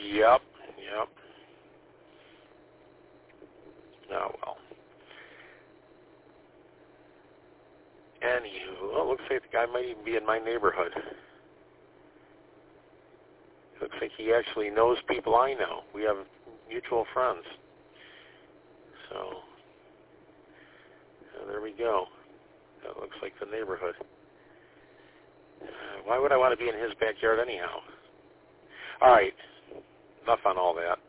Yep. Oh, well. Anywho, well, it looks like the guy might even be in my neighborhood. Looks like he actually knows people I know. We have mutual friends. So, there we go. That looks like the neighborhood. Why would I want to be in his backyard anyhow? All right. Enough on all that.